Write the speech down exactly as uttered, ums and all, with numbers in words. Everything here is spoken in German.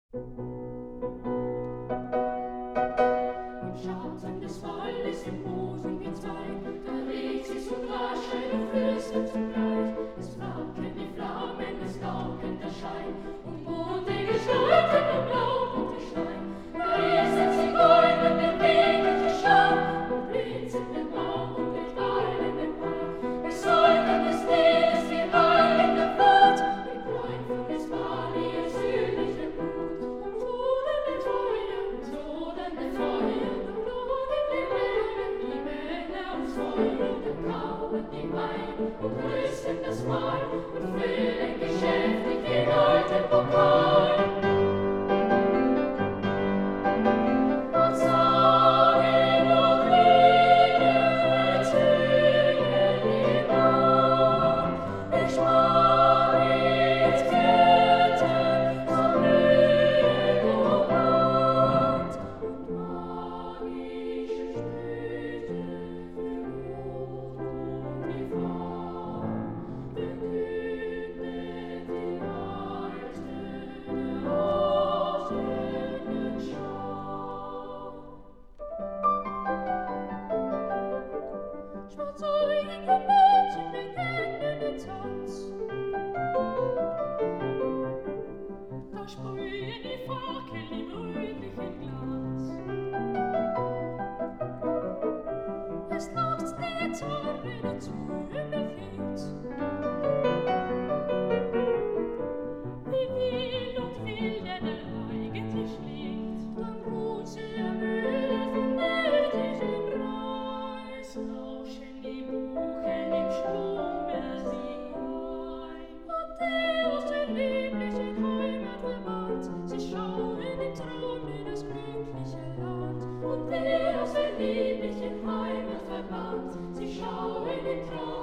Im Schatten des Waldes, im Rosen Gezweig, da regt sich so rasch eine Flüster zugleich. Es flackern die Flammen, es gaukeln der Schein, und mutige Gestalten am Laub und Gestein. Da ist ein Zigeuner, der bewegliche Schar, mit blitzendem Auge und mit wallendem Haar. Es säugert des Niles wie heilende Flut, mit Läufen des Mali ihr südliche Blut. Lodernde Feuer, lodernde Feuer, lodernde Wellen, die Männer ums Feuer, und kauen die Wein und rüsten das Mahl und füllen geschäftig den alten Pokal. Und sagen und Lieder tönen im Ohr. Ich mag mit Ketten so blühen und rot und magische Sprüche für Luft und die Farbe verkündet die Alte der rosenen Schau. Schwarzäugige Mädchen beginnen den Tanz. Da sprühen die Fackeln im rötlichen Glanz. Es nachts die Gitarre dazu überfliegt. Wie wild und wilde der eigentlich liegt, dann ruht sie ermüdet vom nächtlichen Preis. Rauschen die Buchen im Schlummer sie ein. Und die aus der lieblichen Heimat verbannt, sie schauen im Traum in das glückliche Land. Und die aus der lieblichen Heimat verbannt, sie schauen im Traum